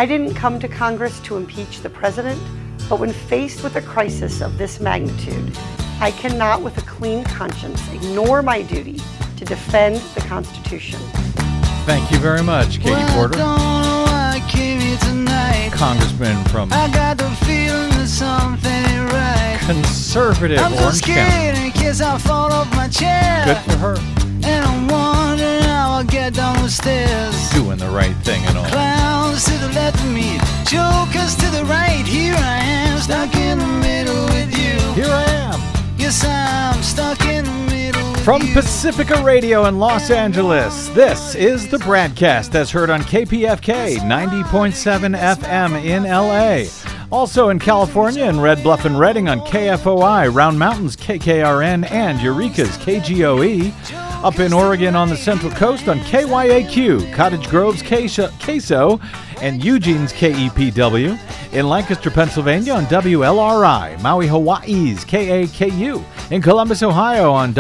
I didn't come to Congress to impeach the president, but when faced with a crisis of this magnitude, I cannot with a clean conscience ignore my duty to defend the Constitution. Thank you very much, Katie Porter. I don't know why I came here tonight. Congressman from I got the feeling that something ain't right. conservative I'm so Orange County. scared in case I fall off my chair. Good for her. And I'm wondering how I'll get down the stairs. Doing the right thing and all. Clowns to the left of me, jokers to the right. Here I am, stuck in the middle with you. Here I am. Yes, I'm stuck in the middle with From you. Pacifica Radio in Los Angeles, this is the Bradcast as heard on KPFK 90.7 FM in LA. Also in California in Red Bluff and Redding on KFOI, Round Mountains KKRN, and Eureka's KGOE. Up in Oregon on the Central Coast on KYAQ, Cottage Grove's KSO, and Eugene's KEPW. In Lancaster, Pennsylvania on WLRI, Maui, Hawaii's KAKU. In Columbus, Ohio on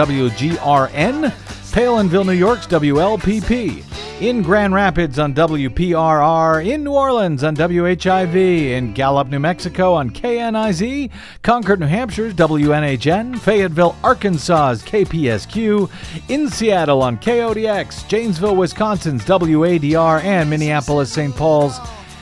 WGRN, Palinville, New York's WLPP. In Grand Rapids on WPRR, in New Orleans on WHIV, in Gallup, New Mexico on KNIZ, Concord, New Hampshire's WNHN, Fayetteville, Arkansas's KPSQ, in Seattle on KODX, Janesville, Wisconsin's WADR, and Minneapolis, St. Paul's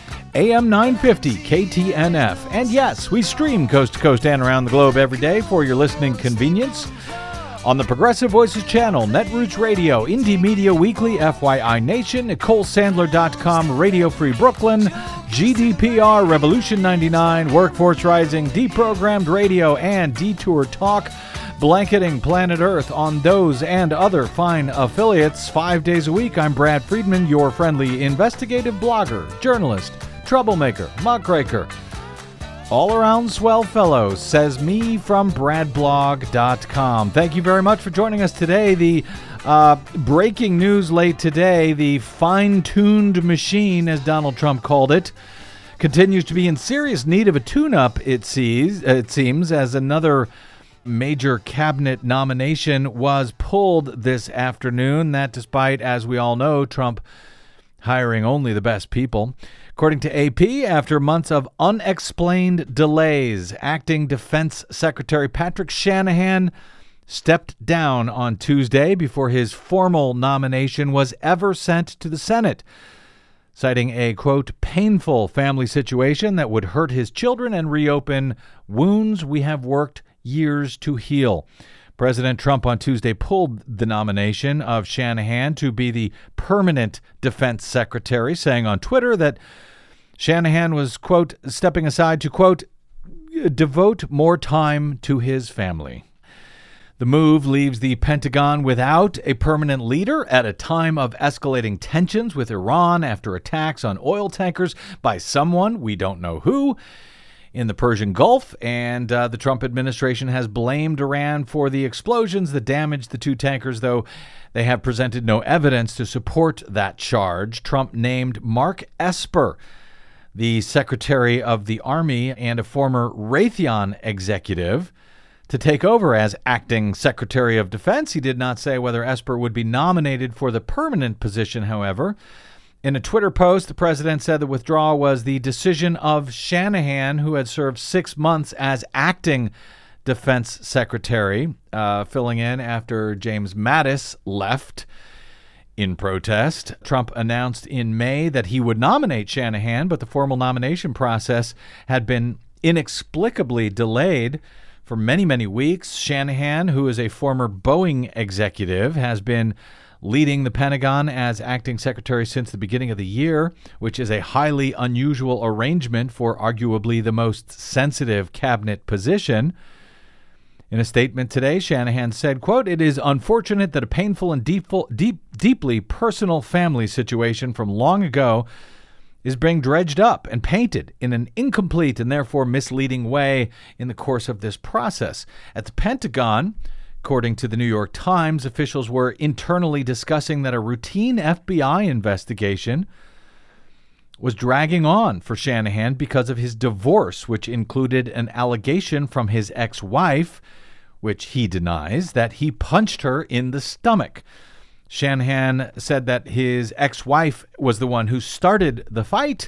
AM 950 KTNF. And yes, we stream coast to coast and around the globe every day for your listening convenience. On the Progressive Voices channel, Netroots Radio, Indie Media Weekly, FYI Nation, NicoleSandler.com, Radio Free Brooklyn, GDPR, Revolution 99, Workforce Rising, Deprogrammed Radio, and Detour Talk, blanketing planet Earth on those and other fine affiliates. 5 days a week, I'm Brad Friedman, your friendly investigative blogger, journalist, troublemaker, muckraker, all-around swell fellow, says me from bradblog.com. Thank you very much for joining us today. The breaking news late today, the fine-tuned machine, as Donald Trump called it, continues to be in serious need of a tune-up, it seems, as another major cabinet nomination was pulled this afternoon. That despite, as we all know, Trump hiring only the best people. According to AP, after months of unexplained delays, Acting Defense Secretary Patrick Shanahan stepped down on Tuesday before his formal nomination was ever sent to the Senate, citing a, quote, painful family situation that would hurt his children and reopen wounds we have worked years to heal. President Trump on Tuesday pulled the nomination of Shanahan to be the permanent defense secretary, saying on Twitter that Shanahan was, quote, stepping aside to, quote, devote more time to his family. The move leaves the Pentagon without a permanent leader at a time of escalating tensions with Iran after attacks on oil tankers by someone, we don't know who, in the Persian Gulf, and the Trump administration has blamed Iran for the explosions that damaged the two tankers, though they have presented no evidence to support that charge. Trump named Mark Esper, the Secretary of the Army and a former Raytheon executive, to take over as acting Secretary of Defense. He did not say whether Esper would be nominated for the permanent position, however. In a Twitter post, the president said the withdrawal was the decision of Shanahan, who had served 6 months as acting defense secretary, filling in after James Mattis left in protest. Trump announced in May that he would nominate Shanahan, but the formal nomination process had been inexplicably delayed for many, many weeks. Shanahan, who is a former Boeing executive, has been leading the Pentagon as acting secretary since the beginning of the year, which is a highly unusual arrangement for arguably the most sensitive cabinet position. In a statement today, Shanahan said, quote, "It is unfortunate that a painful and deeply personal family situation from long ago is being dredged up and painted in an incomplete and therefore misleading way in the course of this process." At the Pentagon, according to the New York Times, officials were internally discussing that a routine FBI investigation was dragging on for Shanahan because of his divorce, which included an allegation from his ex-wife, which he denies, that he punched her in the stomach. Shanahan said that his ex-wife was the one who started the fight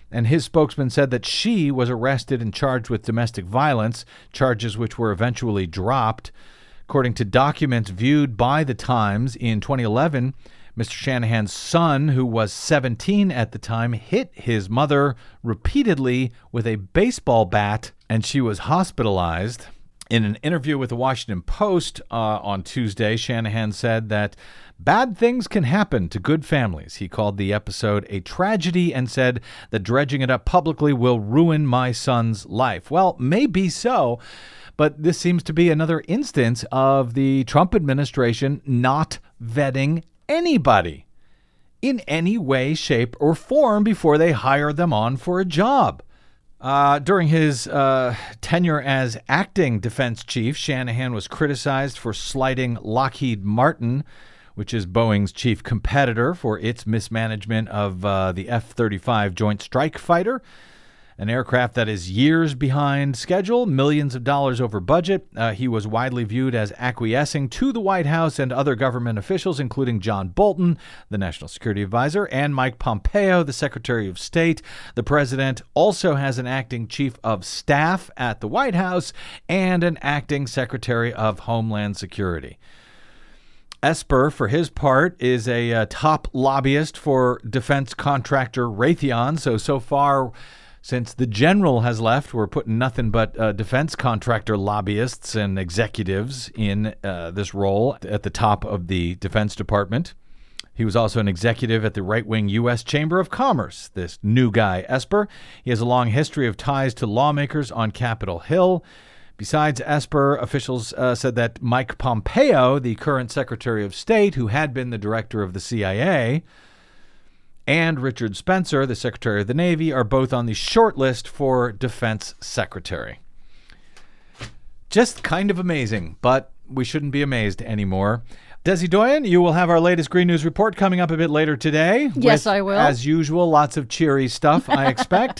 And his spokesman said that she was arrested and charged with domestic violence, charges which were eventually dropped. According to documents viewed by the Times in 2011, Mr. Shanahan's son, who was 17 at the time, hit his mother repeatedly with a baseball bat, and she was hospitalized. In an interview with the Washington Post on Tuesday, Shanahan said that bad things can happen to good families. He called the episode a tragedy and said that dredging it up publicly will ruin my son's life. Well, maybe so, but this seems to be another instance of the Trump administration not vetting anybody in any way, shape, or form before they hire them on for a job. During his tenure as acting defense chief, Shanahan was criticized for slighting Lockheed Martin, which is Boeing's chief competitor, for its mismanagement of the F-35 Joint Strike Fighter, an aircraft that is years behind schedule, millions of dollars over budget. He was widely viewed as acquiescing to the White House and other government officials, including John Bolton, the National Security Advisor, and Mike Pompeo, the Secretary of State. The president also has an acting chief of staff at the White House and an acting Secretary of Homeland Security. Esper, for his part, is a top lobbyist for defense contractor Raytheon. So far, since the general has left, we're putting nothing but defense contractor lobbyists and executives in this role at the top of the Defense Department. He was also an executive at the right-wing U.S. Chamber of Commerce, this new guy, Esper. He has a long history of ties to lawmakers on Capitol Hill. Besides Esper, officials said that Mike Pompeo, the current Secretary of State, who had been the director of the CIA, and Richard Spencer, the Secretary of the Navy, are both on the short list for Defense Secretary. Just kind of amazing, but we shouldn't be amazed anymore. Desi Doyen, you will have our latest Green News Report coming up a bit later today. Yes, I will. As usual, lots of cheery stuff, I expect.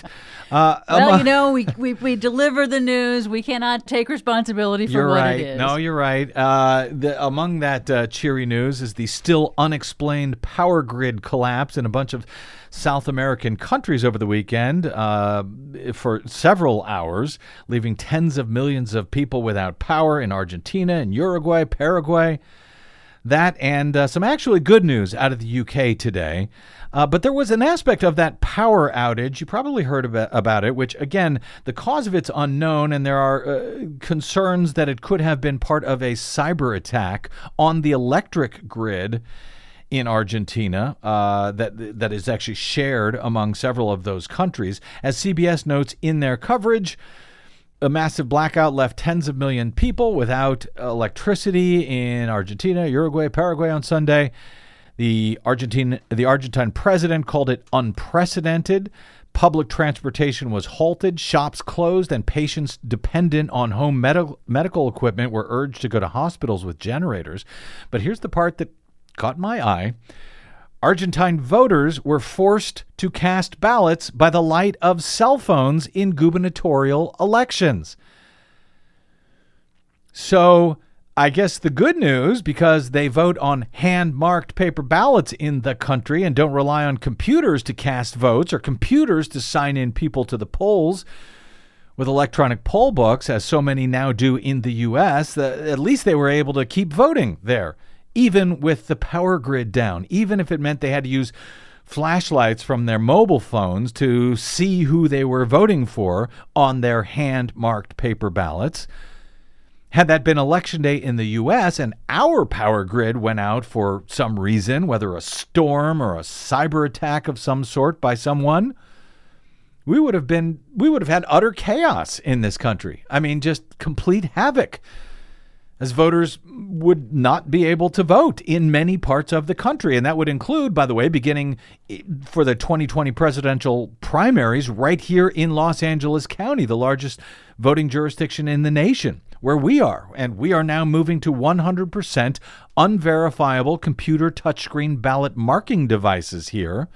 We deliver the news. We cannot take responsibility for what it is. No, you're right. Among that cheery news is the still unexplained power grid collapse in a bunch of South American countries over the weekend for several hours, leaving tens of millions of people without power in Argentina and Uruguay, Paraguay. That and some actually good news out of the UK today. But there was an aspect of that power outage, you probably heard about it, which, again, the cause of it's unknown, and there are concerns that it could have been part of a cyber attack on the electric grid in Argentina that is actually shared among several of those countries. As CBS notes in their coverage, a massive blackout left tens of million people without electricity in Argentina, Uruguay, Paraguay on Sunday. The Argentine president called it unprecedented. Public transportation was halted, shops closed, and patients dependent on home medical equipment were urged to go to hospitals with generators. But here's the part that caught my eye. Argentine voters were forced to cast ballots by the light of cell phones in gubernatorial elections. So I guess the good news, because they vote on hand-marked paper ballots in the country and don't rely on computers to cast votes or computers to sign in people to the polls with electronic poll books, as so many now do in the U.S., at least they were able to keep voting there, even with the power grid down, even if it meant they had to use flashlights from their mobile phones to see who they were voting for on their hand-marked paper ballots. Had that been Election Day in the U.S. and our power grid went out for some reason, whether a storm or a cyber attack of some sort by someone, we would have had utter chaos in this country. I mean, just complete havoc, as voters would not be able to vote in many parts of the country. And that would include, by the way, beginning for the 2020 presidential primaries right here in Los Angeles County, the largest voting jurisdiction in the nation, where we are. And we are now moving to 100% unverifiable computer touchscreen ballot marking devices here.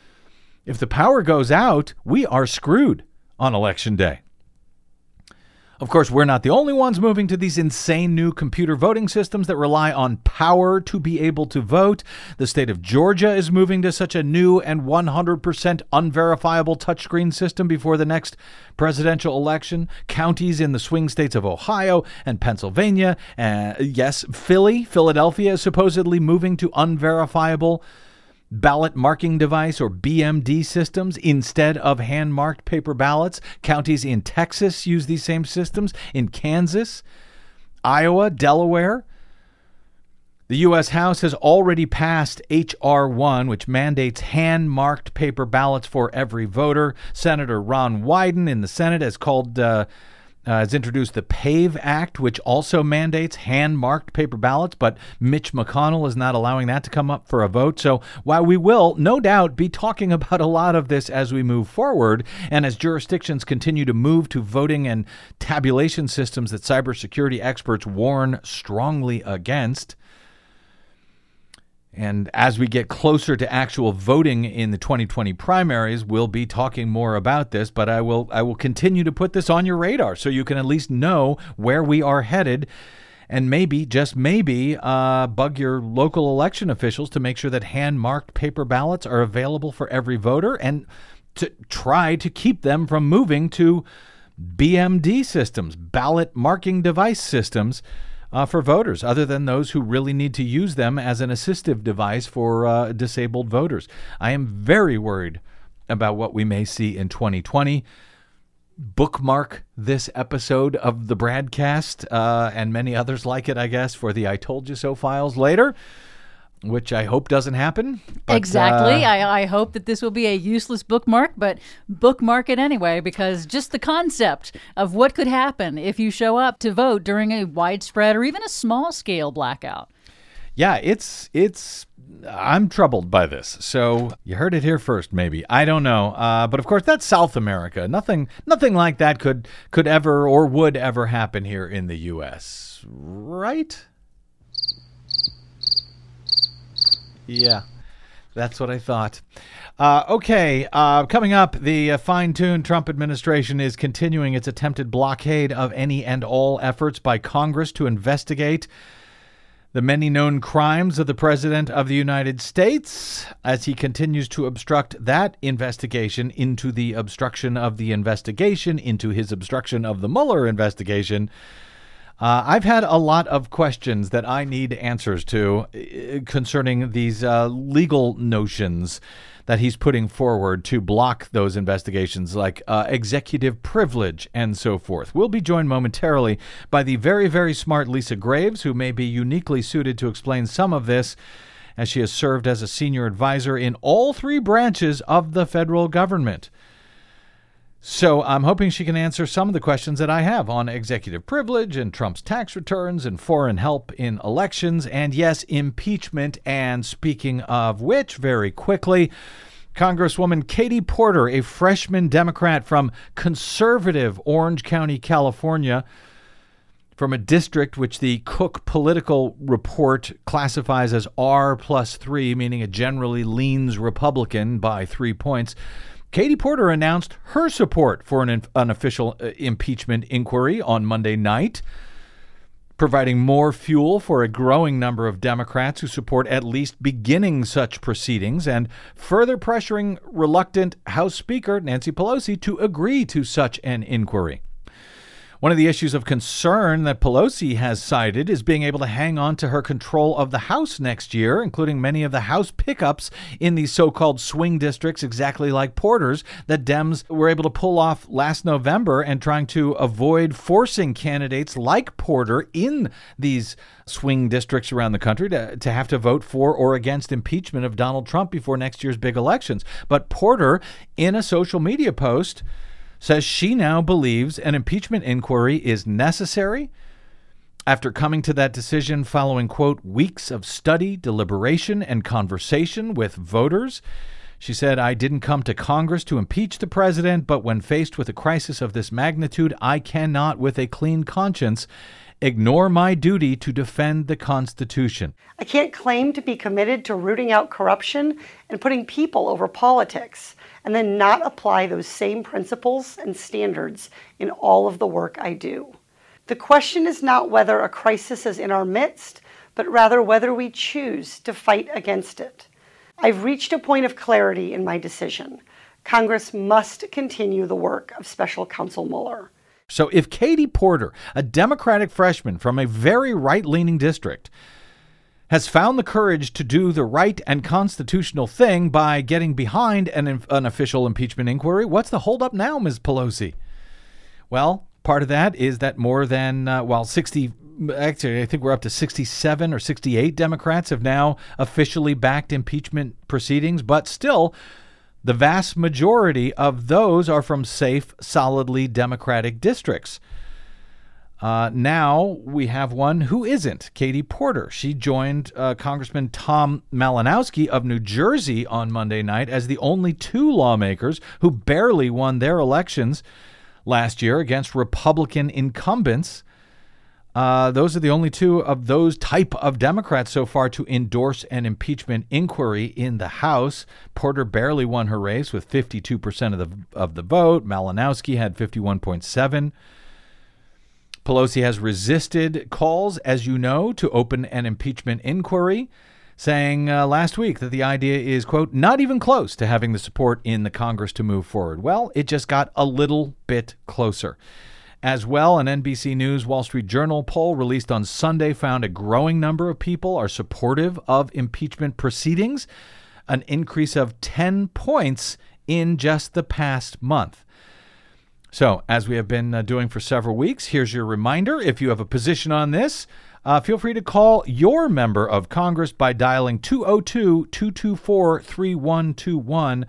If the power goes out, we are screwed on Election Day. Of course, we're not the only ones moving to these insane new computer voting systems that rely on power to be able to vote. The state of Georgia is moving to such a new and 100% unverifiable touchscreen system before the next presidential election. Counties in the swing states of Ohio and Pennsylvania, Philadelphia is supposedly moving to unverifiable ballot marking device or BMD systems instead of hand-marked paper ballots. Counties in Texas use these same systems. In Kansas, Iowa, Delaware. The U.S. House has already passed H.R. 1, which mandates hand-marked paper ballots for every voter. Senator Ron Wyden in the Senate has introduced the PAVE Act, which also mandates hand-marked paper ballots, but Mitch McConnell is not allowing that to come up for a vote. So while we will, no doubt, be talking about a lot of this as we move forward, and as jurisdictions continue to move to voting and tabulation systems that cybersecurity experts warn strongly against, and as we get closer to actual voting in the 2020 primaries, we'll be talking more about this, but I will continue to put this on your radar so you can at least know where we are headed, and maybe, just maybe, bug your local election officials to make sure that hand-marked paper ballots are available for every voter, and to try to keep them from moving to BMD systems, ballot marking device systems, for voters, other than those who really need to use them as an assistive device for disabled voters. I am very worried about what we may see in 2020. Bookmark this episode of the Bradcast and many others like it, I guess, for the I Told You So files later, which I hope doesn't happen. But, exactly. I hope that this will be a useless bookmark, but bookmark it anyway, because just the concept of what could happen if you show up to vote during a widespread or even a small-scale blackout. Yeah, I'm troubled by this. So you heard it here first, maybe. I don't know. But of course, that's South America. Nothing like that could ever or would ever happen here in the U.S., right? Yeah, that's what I thought. Okay, coming up, the fine-tuned Trump administration is continuing its attempted blockade of any and all efforts by Congress to investigate the many known crimes of the President of the United States, as he continues to obstruct that investigation into the obstruction of the investigation, into his obstruction of the Mueller investigation. I've had a lot of questions that I need answers to concerning these legal notions that he's putting forward to block those investigations, like executive privilege and so forth. We'll be joined momentarily by the very, very smart Lisa Graves, who may be uniquely suited to explain some of this, as she has served as a senior advisor in all three branches of the federal government. So I'm hoping she can answer some of the questions that I have on executive privilege and Trump's tax returns and foreign help in elections and, yes, impeachment. And speaking of which, very quickly, Congresswoman Katie Porter, a freshman Democrat from conservative Orange County, California, from a district which the Cook Political Report classifies as R+3, meaning it generally leans Republican by 3 points. Katie Porter announced her support for an official impeachment inquiry on Monday night, providing more fuel for a growing number of Democrats who support at least beginning such proceedings, and further pressuring reluctant House Speaker Nancy Pelosi to agree to such an inquiry. One of the issues of concern that Pelosi has cited is being able to hang on to her control of the House next year, including many of the House pickups in these so-called swing districts, exactly like Porter's, that Dems were able to pull off last November, and trying to avoid forcing candidates like Porter in these swing districts around the country to have to vote for or against impeachment of Donald Trump before next year's big elections. But Porter, in a social media post, says she now believes an impeachment inquiry is necessary after coming to that decision following, quote, weeks of study, deliberation, and conversation with voters. She said, I didn't come to Congress to impeach the president, but when faced with a crisis of this magnitude, I cannot, with a clean conscience, ignore my duty to defend the Constitution. I can't claim to be committed to rooting out corruption and putting people over politics. and then not apply those same principles and standards in all of the work I do. The question is not whether a crisis is in our midst, but rather whether we choose to fight against it. I've reached a point of clarity in my decision. Congress must continue the work of Special Counsel Mueller. So if Katie Porter, a Democratic freshman from a very right-leaning district, has found the courage to do the right and constitutional thing by getting behind an official impeachment inquiry, what's the holdup now, Ms. Pelosi? Well, part of that is that more than, 60, actually, I think we're up to 67 or 68 Democrats have now officially backed impeachment proceedings, but still, the vast majority of those are from safe, solidly Democratic districts. Now we have one who isn't, Katie Porter. She joined Congressman Tom Malinowski of New Jersey on Monday night as the only two lawmakers who barely won their elections last year against Republican incumbents. Those are the only two of those type of Democrats so far to endorse an impeachment inquiry in the House. Porter barely won her race with 52% of the vote. Malinowski had 51.7%. Pelosi has resisted calls, as you know, to open an impeachment inquiry, saying last week that the idea is, quote, not even close to having the support in the Congress to move forward. Well, it just got a little bit closer. As well, an NBC News Wall Street Journal poll released on Sunday found a growing number of people are supportive of impeachment proceedings, an increase of 10 points in just the past month. So, as we have been doing for several weeks, here's your reminder. If you have a position on this, feel free to call your member of Congress by dialing 202-224-3121,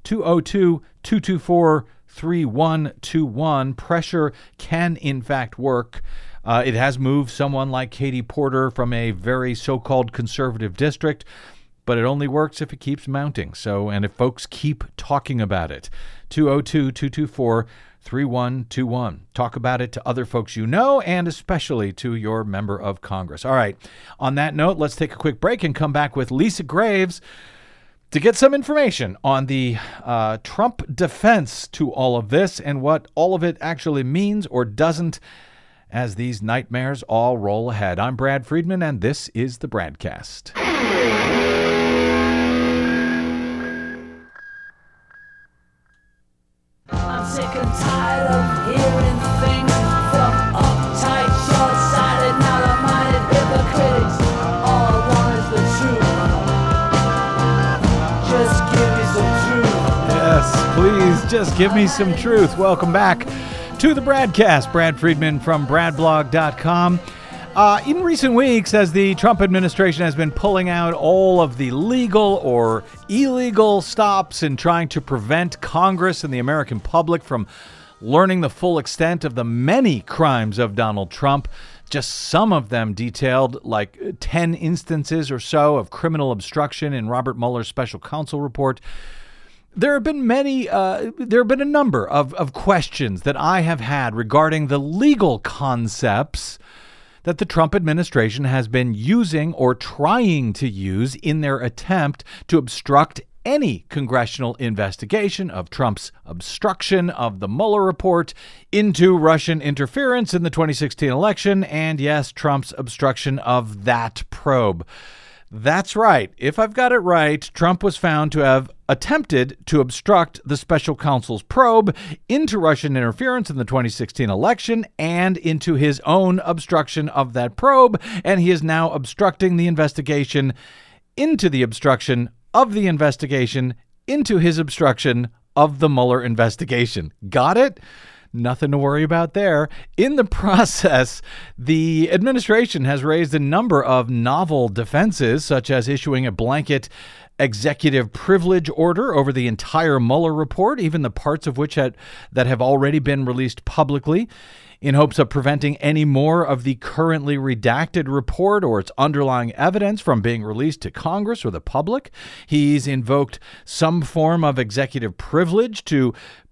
202-224-3121. Pressure can, in fact, work. It has moved someone like Katie Porter from a very so-called conservative district, but it only works if it keeps mounting. So, and if folks keep talking about it, 202-224-3121. Talk about it to other folks you know, and especially to your member of Congress. All right. On that note, let's take a quick break and come back with Lisa Graves to get some information on the Trump defense to all of this and what all of it actually means or doesn't as these nightmares all roll ahead. I'm Brad Friedman, and this is the Bradcast. I'm sick and tired of hearing things from uptight, short-sighted, narrow-minded hypocrites. All I want is the truth. Just give me some truth. Yes, please, just give me some truth. Welcome back to the Bradcast. Brad Friedman from BradBlog.com. In recent weeks, as the Trump administration has been pulling out all of the legal or illegal stops and trying to prevent Congress and the American public from learning the full extent of the many crimes of Donald Trump, just some of them detailed, like 10 instances or so of criminal obstruction in Robert Mueller's special counsel report. There have been a number of questions that I have had regarding the legal concepts that the Trump administration has been using or trying to use in their attempt to obstruct any congressional investigation of Trump's obstruction of the Mueller report into Russian interference in the 2016 election, and yes, Trump's obstruction of that probe. That's right. If I've got it right, Trump was found to have attempted to obstruct the special counsel's probe into Russian interference in the 2016 election and into his own obstruction of that probe, and he is now obstructing the investigation into the obstruction of the investigation into his obstruction of the Mueller investigation. Got it? Nothing to worry about there. In the process, the administration has raised a number of novel defenses, such as issuing a blanket executive privilege order over the entire Mueller report, even the parts of which that have already been released publicly, in hopes of preventing any more of the currently redacted report or its underlying evidence from being released to Congress or the public. He's invoked some form of executive privilege to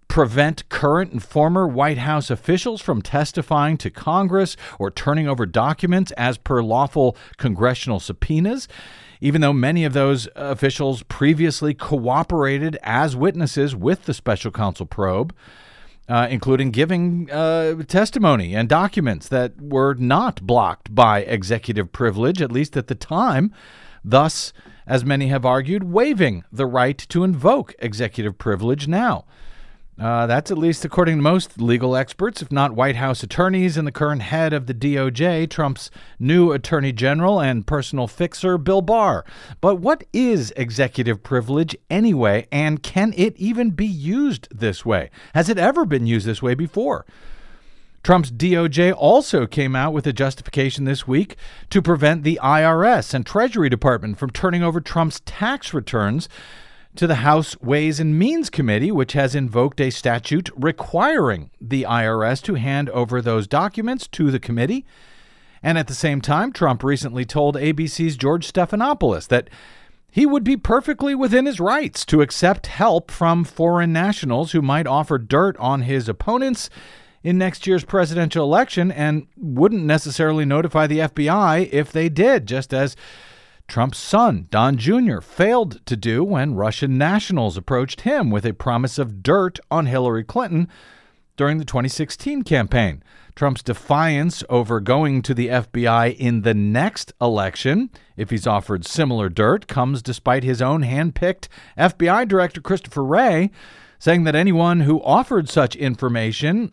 prevent current and former White House officials from testifying to Congress or turning over documents as per lawful congressional subpoenas, even though many of those officials previously cooperated as witnesses with the special counsel probe, including giving testimony and documents that were not blocked by executive privilege, at least at the time, thus, as many have argued, waiving the right to invoke executive privilege now. That's at least according to most legal experts, if not White House attorneys and the current head of the DOJ, Trump's new attorney general and personal fixer, Bill Barr. But what is executive privilege anyway, and can it even be used this way? Has it ever been used this way before? Trump's DOJ also came out with a justification this week to prevent the IRS and Treasury Department from turning over Trump's tax returns to the House Ways and Means Committee, which has invoked a statute requiring the IRS to hand over those documents to the committee. And at the same time, Trump recently told ABC's George Stephanopoulos that he would be perfectly within his rights to accept help from foreign nationals who might offer dirt on his opponents in next year's presidential election and wouldn't necessarily notify the FBI if they did, just as Trump's son, Don Jr., failed to do when Russian nationals approached him with a promise of dirt on Hillary Clinton during the 2016 campaign. Trump's defiance over going to the FBI in the next election, if he's offered similar dirt, comes despite his own hand-picked FBI Director Christopher Wray saying that anyone who offered such information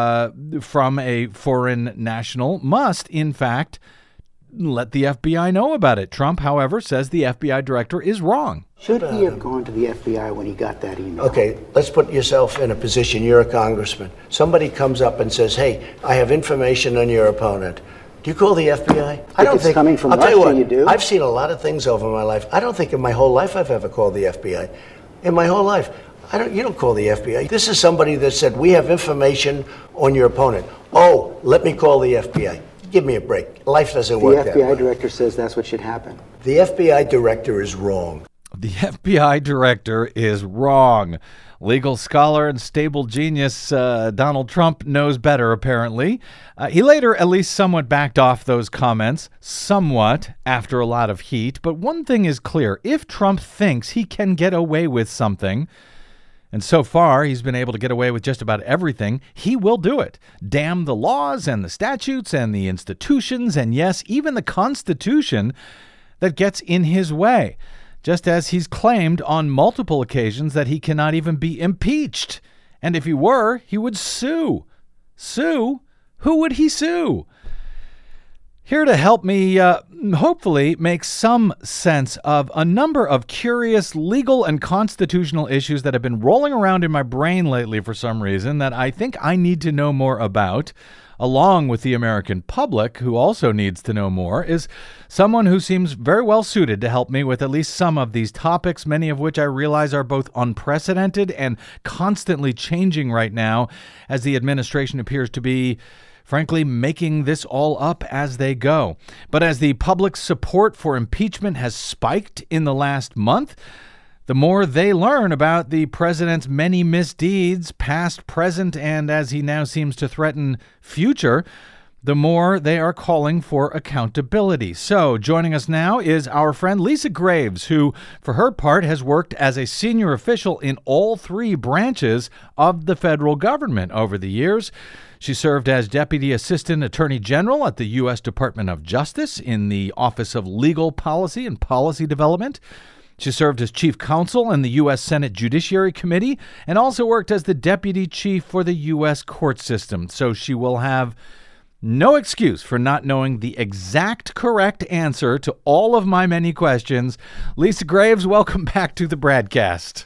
from a foreign national must, in fact, let the FBI know about it. Trump, however, says the FBI director is wrong. Should he have gone to the FBI when he got that email? Okay, let's put yourself in a position. You're a congressman. Somebody comes up and says, hey, I have information on your opponent. Do you call the FBI? I don't think coming from I'll tell you Russia, what, you do. I've seen a lot of things over my life. I don't think in my whole life I've ever called the FBI. In my whole life. You don't call the FBI. This is somebody that said, we have information on your opponent. Oh, let me call the FBI. Give me a break. Life doesn't work that way. The FBI director says that's what should happen. The FBI director is wrong. The FBI director is wrong. Legal scholar and stable genius Donald Trump knows better, apparently. He later at least somewhat backed off those comments, somewhat, after a lot of heat. But one thing is clear. If Trump thinks he can get away with something, and so far he's been able to get away with just about everything, he will do it. Damn the laws and the statutes and the institutions and, yes, even the Constitution that gets in his way, just as he's claimed on multiple occasions that he cannot even be impeached. And if he were, he would sue. Sue? Who would he sue? Here to help me hopefully make some sense of a number of curious legal and constitutional issues that have been rolling around in my brain lately for some reason that I think I need to know more about, along with the American public, who also needs to know more, is someone who seems very well suited to help me with at least some of these topics, many of which I realize are both unprecedented and constantly changing right now as the administration appears to be, frankly, making this all up as they go. But as the public support for impeachment has spiked in the last month, the more they learn about the president's many misdeeds, past, present, and as he now seems to threaten, future, the more they are calling for accountability. So joining us now is our friend Lisa Graves, who, for her part, has worked as a senior official in all three branches of the federal government over the years. She served as Deputy Assistant Attorney General at the U.S. Department of Justice in the Office of Legal Policy and Policy Development. She served as Chief Counsel in the U.S. Senate Judiciary Committee and also worked as the Deputy Chief for the U.S. court system. So she will have no excuse for not knowing the exact correct answer to all of my many questions. Lisa Graves, welcome back to the Bradcast.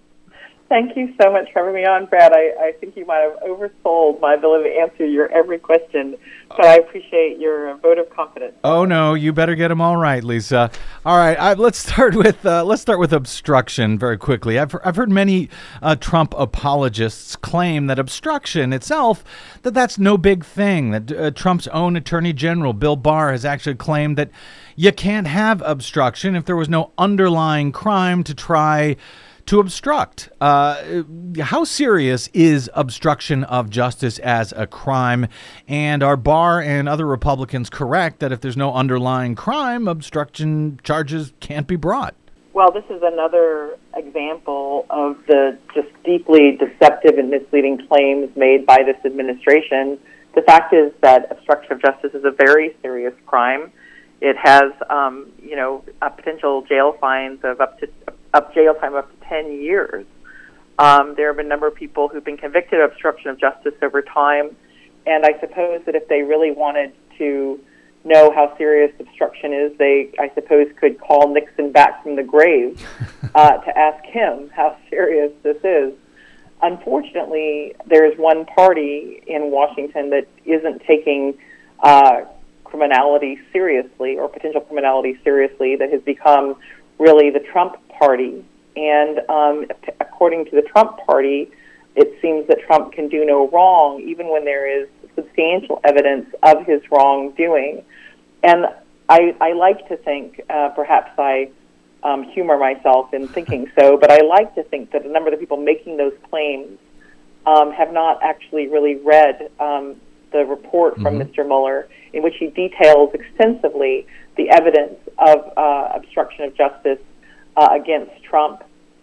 Thank you so much for having me on, Brad. I think you might have oversold my ability to answer your every question, but I appreciate your vote of confidence. Oh no, you better get them all right, Lisa. All right, let's start with obstruction very quickly. I've heard many Trump apologists claim that obstruction itself, that's no big thing. That Trump's own Attorney General Bill Barr has actually claimed that you can't have obstruction if there was no underlying crime to try to obstruct. How serious is obstruction of justice as a crime? And are Barr and other Republicans correct that if there's no underlying crime, obstruction charges can't be brought? Well, this is another example of the just deeply deceptive and misleading claims made by this administration. The fact is that obstruction of justice is a very serious crime. It has, potential jail fines of jail time up to 10 years. There have been a number of people who've been convicted of obstruction of justice over time, and I suppose that if they really wanted to know how serious obstruction is, they, I suppose, could call Nixon back from the grave to ask him how serious this is. Unfortunately, there is one party in Washington that isn't taking criminality seriously, or potential criminality seriously, that has become really the Trump party. And according to the Trump party, it seems that Trump can do no wrong, even when there is substantial evidence of his wrongdoing. And I like to think, perhaps I humor myself in thinking so, but I like to think that a number of the people making those claims have not actually really read the report from Mr. Mueller, in which he details extensively the evidence of obstruction of justice against Trump,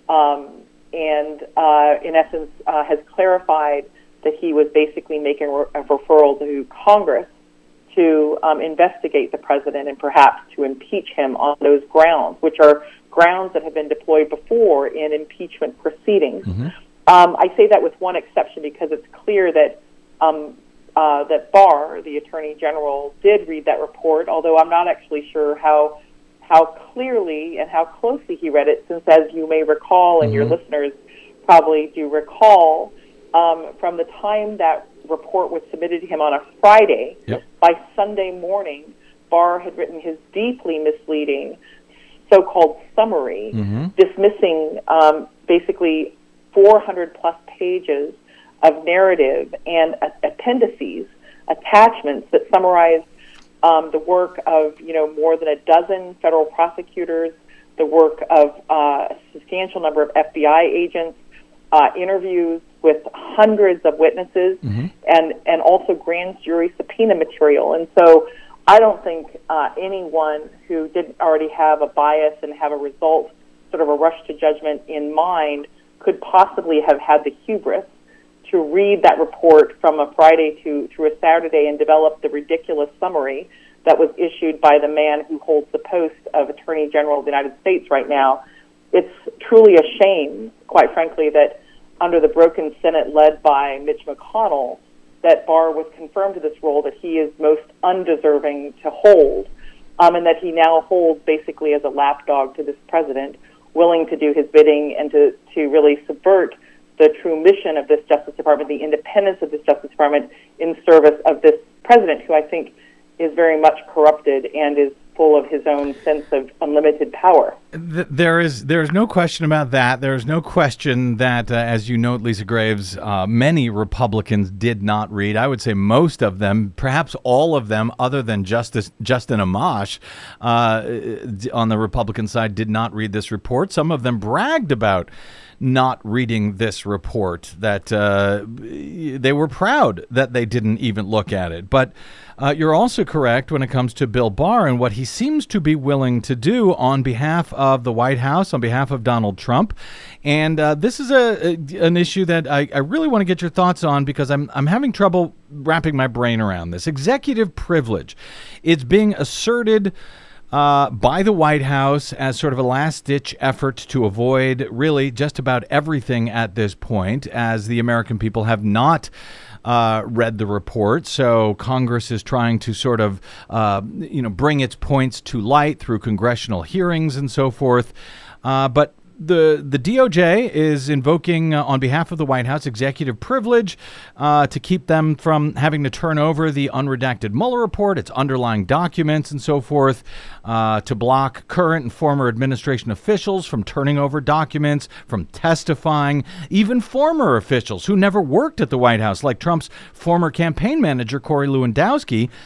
and in essence has clarified that he was basically making a referral to Congress to investigate the president and perhaps to impeach him on those grounds, which are grounds that have been deployed before in impeachment proceedings. I say that with one exception, because it's clear that that Barr, the Attorney General, did read that report, although I'm not actually sure how clearly and how closely he read it, since, as you may recall, and your listeners probably do recall, from the time that report was submitted to him on a Friday, by Sunday morning, Barr had written his deeply misleading so-called summary, dismissing basically 400-plus pages of narrative and appendices, attachments that summarized the work of more than a dozen federal prosecutors, the work of a substantial number of FBI agents, interviews with hundreds of witnesses, and also grand jury subpoena material. And so I don't think anyone who didn't already have a bias and have a result, sort of a rush to judgment in mind, could possibly have had the hubris to read that report from a Friday through a Saturday and develop the ridiculous summary that was issued by the man who holds the post of Attorney General of the United States right now. It's truly a shame, quite frankly, that under the broken Senate led by Mitch McConnell, that Barr was confirmed to this role that he is most undeserving to hold, and that he now holds basically as a lapdog to this president, willing to do his bidding and to really subvert the true mission of this Justice Department, the independence of this Justice Department, in service of this president, who I think is very much corrupted and is full of his own sense of unlimited power. There is no question about that. There is no question that, as you note, Lisa Graves, many Republicans did not read. I would say most of them, perhaps all of them, other than Justin Amash on the Republican side, did not read this report. Some of them bragged about not reading this report, that they were proud that they didn't even look at it. But you're also correct when it comes to Bill Barr and what he seems to be willing to do on behalf of the White House, on behalf of Donald Trump. And this is an issue that I really want to get your thoughts on, because I'm having trouble wrapping my brain around this. Executive privilege. It's being asserted by the White House as sort of a last-ditch effort to avoid really just about everything at this point, as the American people have not read the report. So Congress is trying to sort of, bring its points to light through congressional hearings and so forth. But the DOJ is invoking, on behalf of the White House, executive privilege to keep them from having to turn over the unredacted Mueller report, its underlying documents and so forth, to block current and former administration officials from turning over documents, from testifying, even former officials who never worked at the White House, like Trump's former campaign manager, Corey Lewandowski.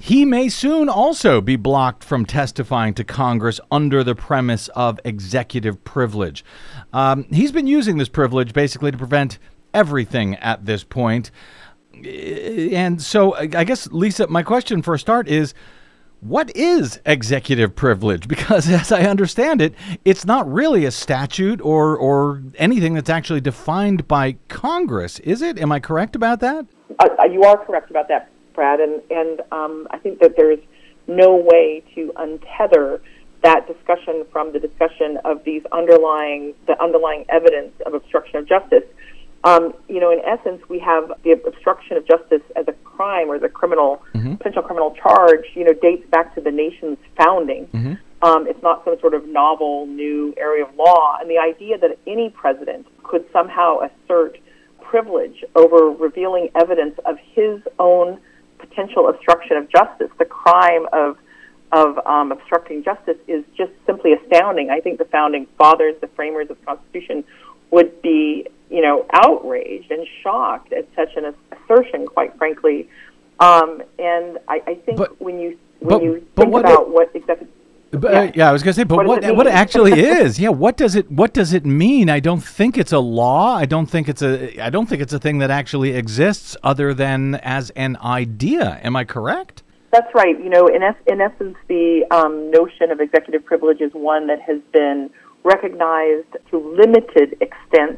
he may soon also be blocked from testifying to Congress under the premise of executive privilege. He's been using this privilege basically to prevent everything at this point. And so I guess, Lisa, my question for a start is, what is executive privilege? Because as I understand it, it's not really a statute or anything that's actually defined by Congress, is it? Am I correct about that? You are correct about that, Brad, and I think that there's no way to untether that discussion from the discussion of the underlying evidence of obstruction of justice. In essence, we have the obstruction of justice as a crime or as a potential criminal charge, dates back to the nation's founding. It's not some sort of novel, new area of law. And the idea that any president could somehow assert privilege over revealing evidence of his own potential obstruction of justice, the crime of obstructing justice, is just simply astounding. I think the founding fathers, the framers of the Constitution, would be, outraged and shocked at such an assertion, quite frankly. And I think when you think about what exactly. I was going to say, but what it actually is? Yeah, what does it mean? I don't think it's a law. I don't think it's a thing that actually exists other than as an idea. Am I correct? That's right. In essence, the notion of executive privilege is one that has been recognized to limited extent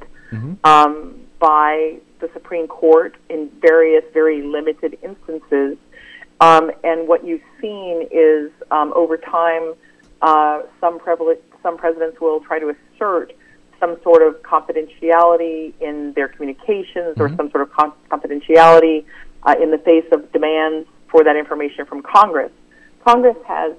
by the Supreme Court in various very limited instances. And what you've seen is over time, some presidents will try to assert some sort of confidentiality in their communications or some sort of confidentiality in the face of demands for that information from Congress. Congress has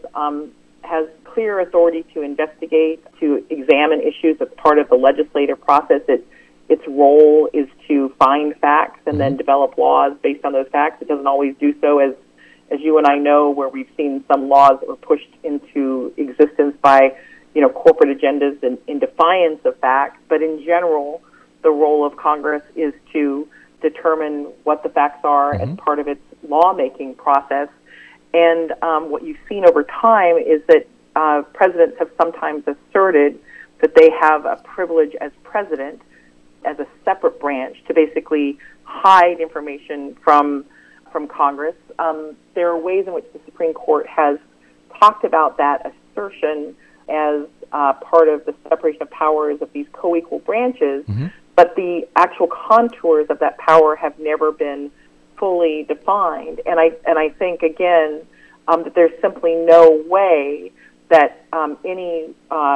clear authority to investigate, to examine issues as part of the legislative process. Its role is to find facts and then develop laws based on those facts. It doesn't always do so, as you and I know, where we've seen some laws that were pushed into existence by corporate agendas in defiance of facts. But in general, the role of Congress is to determine what the facts are as part of its lawmaking process. And what you've seen over time is that presidents have sometimes asserted that they have a privilege as president, as a separate branch, to basically hide information from Congress. There are ways in which the Supreme Court has talked about that assertion as part of the separation of powers of these co-equal branches, but the actual contours of that power have never been fully defined. And I think, again, that there's simply no way that any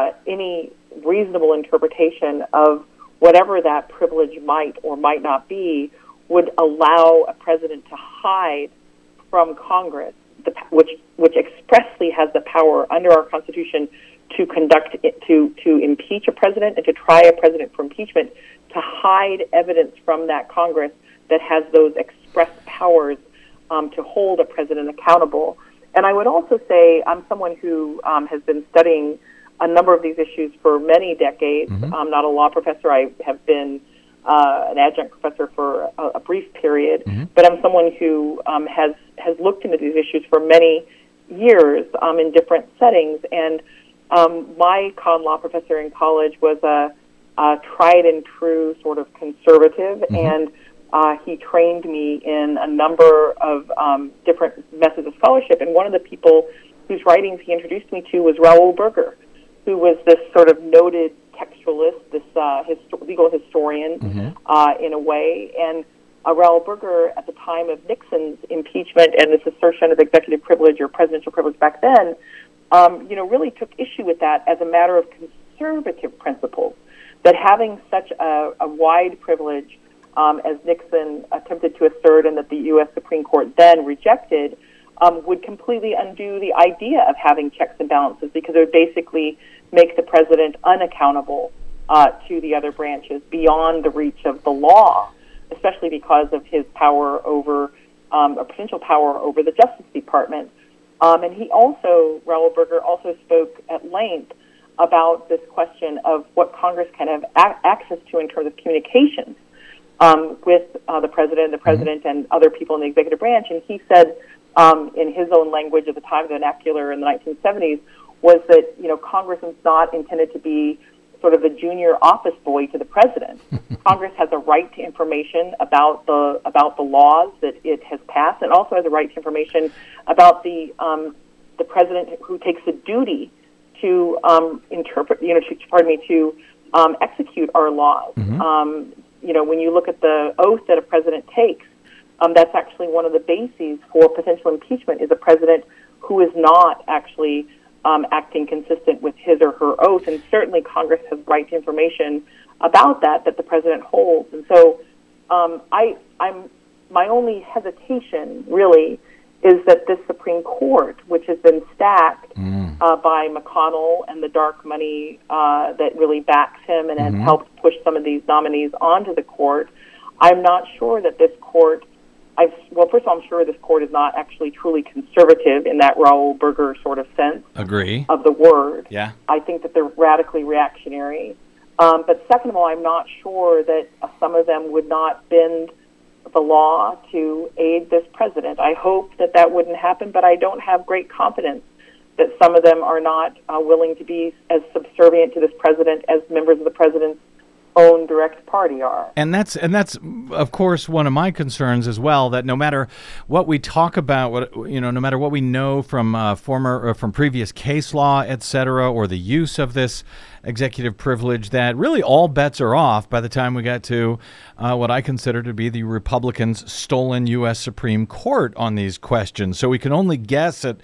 reasonable interpretation of whatever that privilege might or might not be would allow a president to hide from Congress, which expressly has the power under our Constitution to to impeach a president and to try a president for impeachment, to hide evidence from that Congress that has those express powers to hold a president accountable. And I would also say I'm someone who has been studying a number of these issues for many decades. I'm not a law professor. I have been an adjunct professor for a brief period, but I'm someone who has looked into these issues for many years in different settings. And my con law professor in college was a tried and true sort of conservative, and he trained me in a number of different methods of scholarship. And one of the people whose writings he introduced me to was Raoul Berger, who was this sort of noted textualist, this legal historian in a way. And Raoul Berger, at the time of Nixon's impeachment and this assertion of executive privilege or presidential privilege back then, really took issue with that as a matter of conservative principles, that having such a wide privilege as Nixon attempted to assert and that the U.S. Supreme Court then rejected, would completely undo the idea of having checks and balances, because it would basically make the president unaccountable to the other branches beyond the reach of the law, especially because of his power over, a potential power over the Justice Department. And he also, Raoul Berger, also spoke at length about this question of what Congress can have access to in terms of communications with the president and other people in the executive branch. And he said in his own language at the time of the vernacular in the 1970s, was that, Congress is not intended to be sort of the junior office boy to the president. Congress has a right to information about the laws that it has passed, and also has a right to information about the president who takes the duty to execute our laws. When you look at the oath that a president takes, that's actually one of the bases for potential impeachment, is a president who is not actually acting consistent with his or her oath, and certainly Congress has right to information about that the president holds. And so my only hesitation really is that this Supreme Court, which has been stacked by McConnell and the dark money that really backs him and has helped push some of these nominees onto the court, I'm not sure that this court, first of all, I'm sure this court is not actually truly conservative in that Raoul Berger sort of sense Agree. of the word. Yeah. I think that they're radically reactionary. But second of all, I'm not sure that some of them would not bend the law to aid this president. I hope that wouldn't happen, but I don't have great confidence that some of them are not willing to be as subservient to this president as members of the president's own direct party are. And that's of course one of my concerns as well, that no matter what we talk about, no matter what we know from from previous case law, etc., or the use of this executive privilege, that really all bets are off by the time we get to what I consider to be the Republicans' stolen U.S. Supreme Court on these questions. So we can only guess at,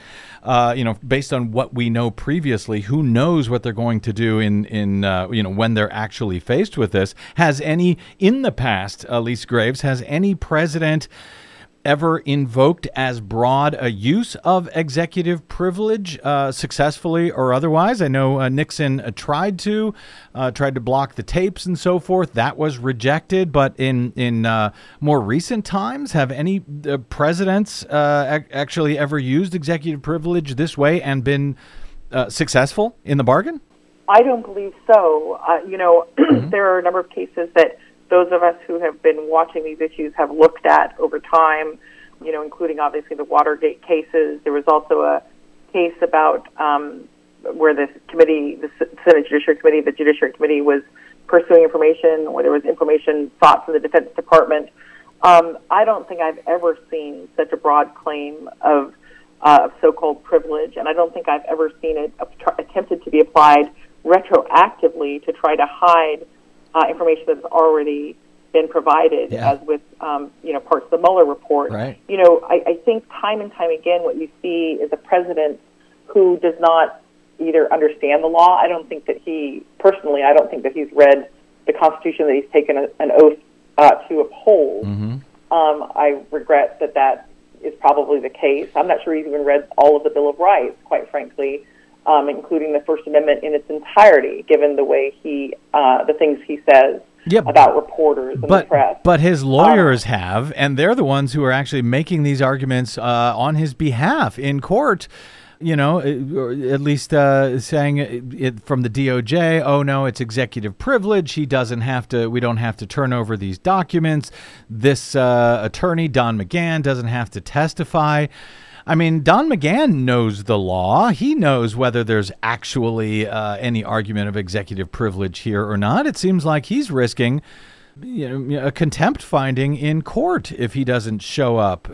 based on what we know previously, who knows what they're going to do in when they're actually faced with this. Has any, in the past, Lisa Graves, has any president ever invoked as broad a use of executive privilege, successfully or otherwise? I know Nixon tried to block the tapes and so forth. That was rejected. But in more recent times, have any presidents actually ever used executive privilege this way and been successful in the bargain? I don't believe so. There are a number of cases that those of us who have been watching these issues have looked at over time, including obviously the Watergate cases. There was also a case about where the Senate Judiciary Committee, the Judiciary Committee was pursuing information, where there was information sought from the Defense Department. I don't think I've ever seen such a broad claim of so-called privilege, and I don't think I've ever seen it attempted to be applied retroactively to try to hide information that's already been provided, as with parts of the Mueller report. Right. I think time and time again what you see is a president who does not either understand the law. I don't think that he's read the Constitution that he's taken an oath to uphold. I regret that is probably the case. I'm not sure he's even read all of the Bill of Rights, quite frankly, including the First Amendment in its entirety, given the way the things he says about reporters and the press. But his lawyers have, and they're the ones who are actually making these arguments on his behalf in court. Or at least saying it from the DOJ, oh no, it's executive privilege. We don't have to turn over these documents. This attorney, Don McGahn, doesn't have to testify. I mean, Don McGahn knows the law. He knows whether there's actually any argument of executive privilege here or not. It seems like he's risking a contempt finding in court if he doesn't show up.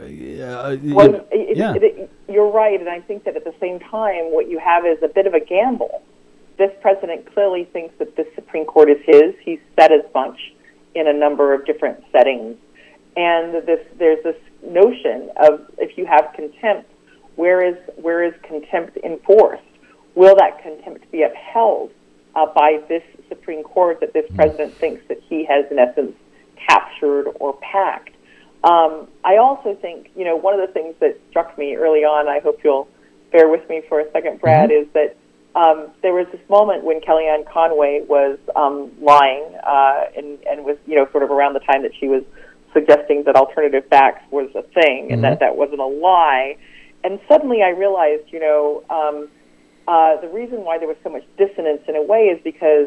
You're right, and I think that at the same time, what you have is a bit of a gamble. This president clearly thinks that the Supreme Court is his. He's said as much in a number of different settings. And there's this notion of, if you have contempt, where is contempt enforced? Will that contempt be upheld by this Supreme Court that this president thinks that he has, in essence, captured or packed? I also think, one of the things that struck me early on, I hope you'll bear with me for a second, Brad, is that there was this moment when Kellyanne Conway was lying and was, sort of around the time that she was suggesting that alternative facts was a thing and that wasn't a lie. And suddenly I realized, the reason why there was so much dissonance in a way is because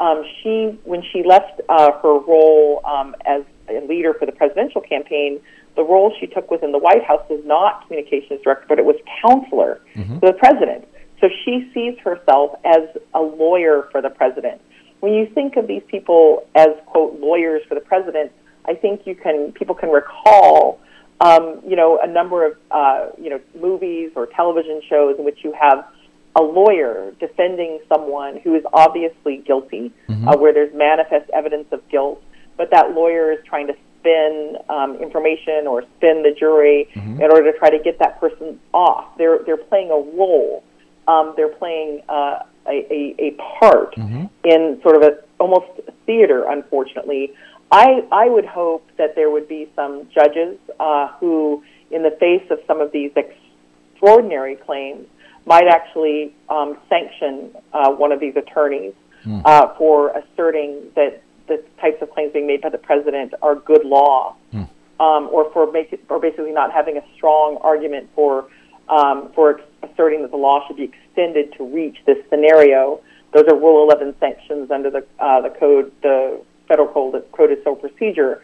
when she left her role as a leader for the presidential campaign, the role she took within the White House was not communications director, but it was counselor to the president. So she sees herself as a lawyer for the president. When you think of these people as, quote, lawyers for the president, I think people can recall, a number of, movies or television shows in which you have a lawyer defending someone who is obviously guilty, where there's manifest evidence of guilt, but that lawyer is trying to spin information or spin the jury in order to try to get that person off. They're playing a role. They're playing a part in sort of almost theater, unfortunately. I would hope that there would be some judges who, in the face of some of these extraordinary claims, might actually sanction one of these attorneys for asserting that the types of claims being made by the president are good law, or basically not having a strong argument for asserting that the law should be extended to reach this scenario. Those are Rule 11 sanctions under the code, the Federal Code of Civil Procedure.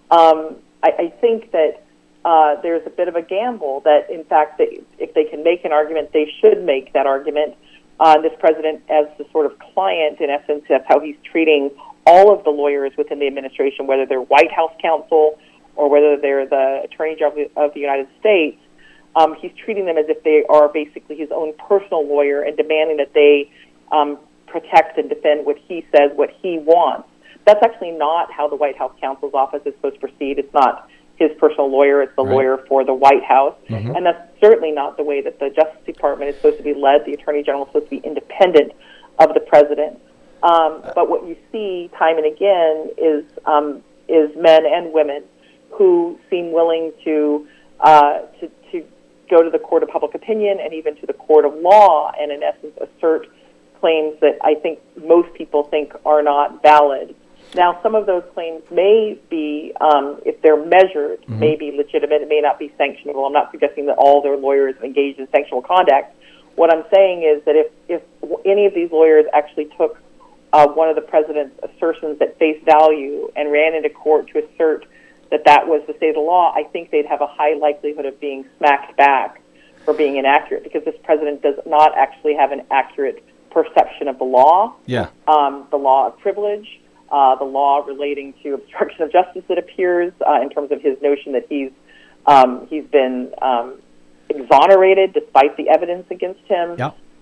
I think that there's a bit of a gamble that, in fact, that if they can make an argument, they should make that argument. This president, as the sort of client, in essence, that's how he's treating all of the lawyers within the administration, whether they're White House counsel or whether they're the Attorney General of the United States. He's treating them as if they are basically his own personal lawyer and demanding that they protect and defend what he says, what he wants. That's actually not how the White House counsel's office is supposed to proceed. It's not his personal lawyer. It's the lawyer for the White House. And that's certainly not the way that the Justice Department is supposed to be led. The Attorney General is supposed to be independent of the president. But what you see time and again is men and women who seem willing to go to the court of public opinion and even to the court of law and, in essence, assert claims that I think most people think are not valid. Now, some of those claims may be, if they're measured, may be legitimate. It may not be sanctionable. I'm not suggesting that all their lawyers engaged in sanctionable conduct. What I'm saying is that if any of these lawyers actually took one of the president's assertions at face value and ran into court to assert that was the state of the law, I think they'd have a high likelihood of being smacked back for being inaccurate, because this president does not actually have an accurate perception of the law. The law of privilege, the law relating to obstruction of justice, it appears, in terms of his notion that he's been exonerated despite the evidence against him.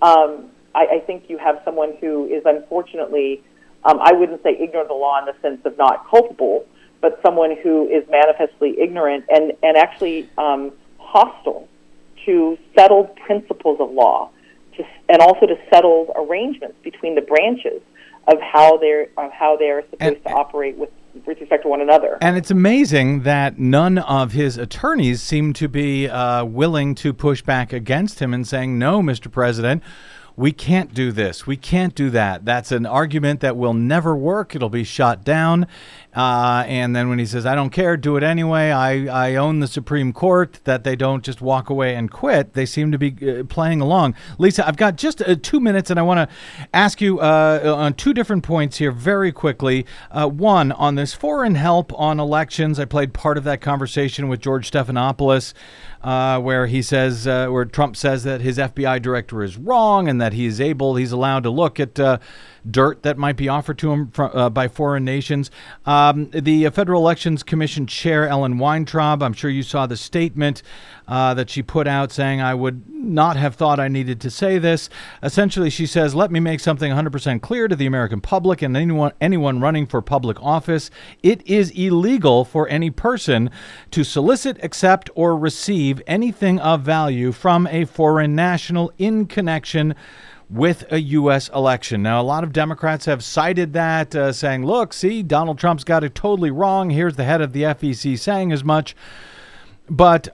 I think you have someone who is unfortunately, I wouldn't say ignorant of the law in the sense of not culpable, but someone who is manifestly ignorant and actually hostile to settled principles of law, and also to settled arrangements between the branches of how they are supposed to operate with respect to one another. And it's amazing that none of his attorneys seem to be willing to push back against him and saying, no, Mr. President, we can't do this. We can't do that. That's an argument that will never work. It'll be shot down. And then when he says, I don't care, do it anyway, I own the Supreme Court, that they don't just walk away and quit. They seem to be playing along. Lisa, I've got just 2 minutes, and I want to ask you on two different points here very quickly. One, on this foreign help on elections, I played part of that conversation with George Stephanopoulos, where he says, where Trump says that his FBI director is wrong and that he's allowed to look at dirt that might be offered to him by foreign nations. The Federal Elections Commission Chair, Ellen Weintraub, I'm sure you saw the statement that she put out saying, I would not have thought I needed to say this. Essentially, she says, let me make something 100% clear to the American public and anyone running for public office. It is illegal for any person to solicit, accept, or receive anything of value from a foreign national in connection with a U.S. election. Now, a lot of Democrats have cited that, saying, look, see, Donald Trump's got it totally wrong. Here's the head of the FEC saying as much. But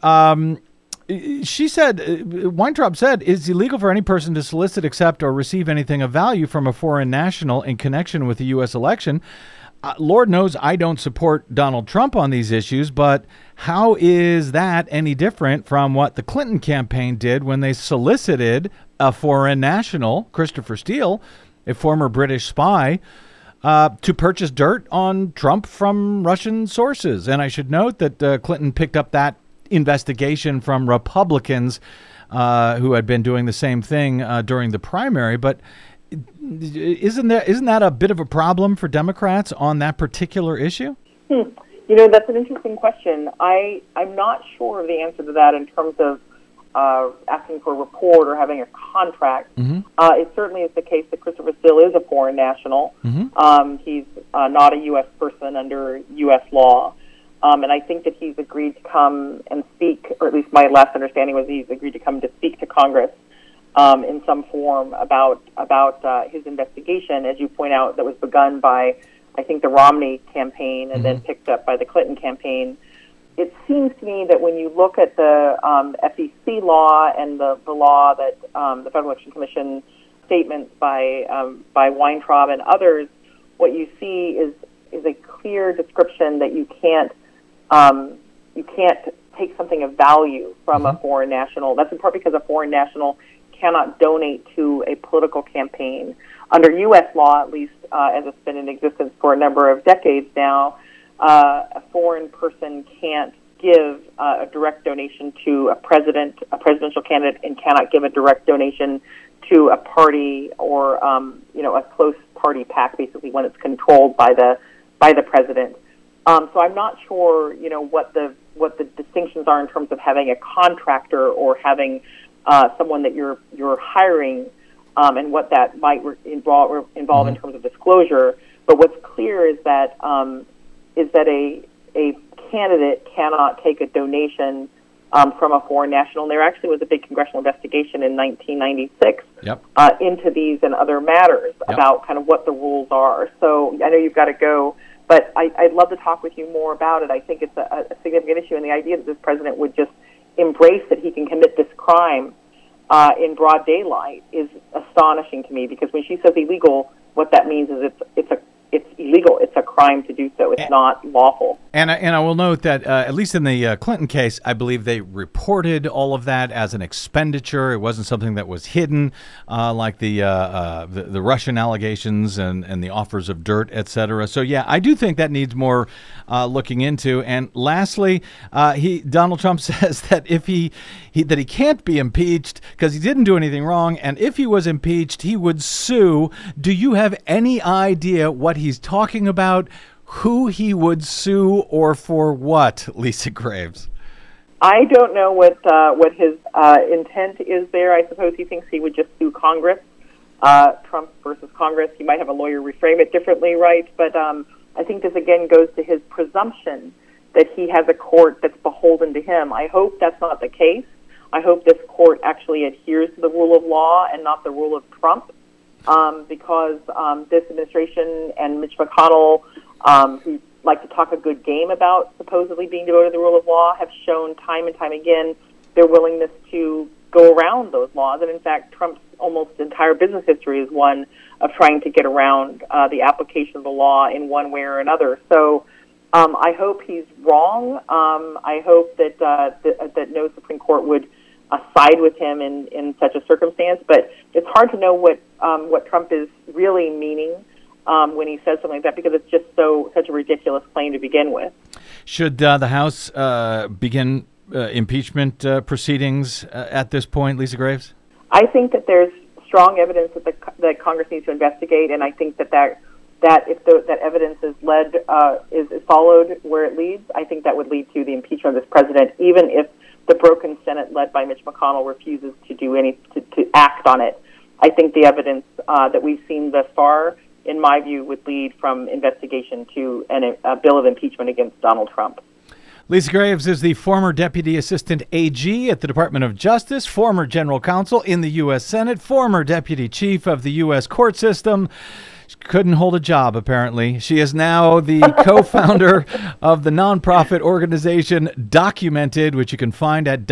she said, Weintraub said, it's illegal for any person to solicit, accept, or receive anything of value from a foreign national in connection with the U.S. election. Lord knows I don't support Donald Trump on these issues, but how is that any different from what the Clinton campaign did when they solicited a foreign national, Christopher Steele, a former British spy, to purchase dirt on Trump from Russian sources. And I should note that Clinton picked up that investigation from Republicans who had been doing the same thing during the primary. But isn't that a bit of a problem for Democrats on that particular issue? You know, that's an interesting question. I'm not sure of the answer to that in terms of asking for a report or having a contract. Mm-hmm. It certainly is the case that Christopher Steele is a foreign national. Mm-hmm. He's not a U.S. person under U.S. law. And I think that he's agreed to come and speak, or at least my last understanding was he's agreed to come to speak to Congress in some form about his investigation, as you point out, that was begun by, I think, the Romney campaign and then picked up by the Clinton campaign. It seems to me that when you look at the FEC law and the law that the Federal Election Commission statements by Weintraub and others, what you see is a clear description that you can't take something of value from a foreign national. That's in part because a foreign national cannot donate to a political campaign. Under U.S. law, at least as it's been in existence for a number of decades now, a foreign person can't give a direct donation to a presidential candidate, and cannot give a direct donation to a party or a close party PAC, basically when it's controlled by the president. So I'm not sure what the distinctions are in terms of having a contractor or having someone that you're hiring, and what that might involve in terms of disclosure. But what's clear is that a candidate cannot take a donation from a foreign national. And there actually was a big congressional investigation in 1996 into these and other matters about kind of what the rules are. So I know you've got to go, but I'd love to talk with you more about it. I think it's a significant issue, and the idea that this president would just embrace that he can commit this crime in broad daylight is astonishing to me, because when she says illegal, what that means is it's illegal. It's a crime to do so. It's not lawful. And I will note that at least in the Clinton case, I believe they reported all of that as an expenditure. It wasn't something that was hidden, like the Russian allegations and the offers of dirt, et cetera. So yeah, I do think that needs more looking into. And lastly, Donald Trump says that if he can't be impeached because he didn't do anything wrong, and if he was impeached, he would sue. Do you have any idea what he's talking about? Who he would sue, or for what, Lisa Graves? I don't know what his intent is there. I suppose he thinks he would just sue Congress, Trump versus Congress. He might have a lawyer reframe it differently, right? But I think this again goes to his presumption that he has a court that's beholden to him. I hope that's not the case. I hope this court actually adheres to the rule of law and not the rule of Trump, because this administration and Mitch McConnell, who like to talk a good game about supposedly being devoted to the rule of law, have shown time and time again their willingness to go around those laws. And in fact, Trump's almost entire business history is one of trying to get around the application of the law in one way or another. So I hope he's wrong. I hope that no Supreme Court would side with him in such a circumstance. But it's hard to know what Trump is really meaning when he says something like that, because it's just such a ridiculous claim to begin with. Should the House begin impeachment proceedings at this point, Lisa Graves? I think that there's strong evidence that Congress needs to investigate, and I think that if that evidence is is followed where it leads, I think that would lead to the impeachment of this president, even if the broken Senate led by Mitch McConnell refuses to act on it. I think the evidence that we've seen thus far, in my view, would lead from investigation to a bill of impeachment against Donald Trump. Lisa Graves is the former Deputy Assistant AG at the Department of Justice, former General Counsel in the U.S. Senate, former Deputy Chief of the U.S. Court System. She couldn't hold a job, apparently. She is now the co-founder of the nonprofit organization Documented, which you can find at